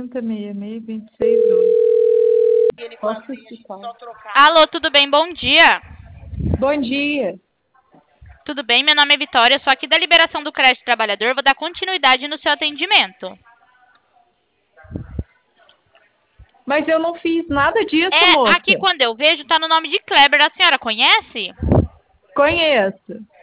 3066-2612. Posso explicar? Alô, tudo bem? Bom dia. Bom dia. Tudo bem? Meu nome é Vitória, sou aqui da Liberação do Crédito Trabalhador. Vou dar continuidade no seu atendimento. Mas eu não fiz nada disso, É, moça. aqui quando eu vejo, tá no nome de Kleber. A senhora conhece? Conheço.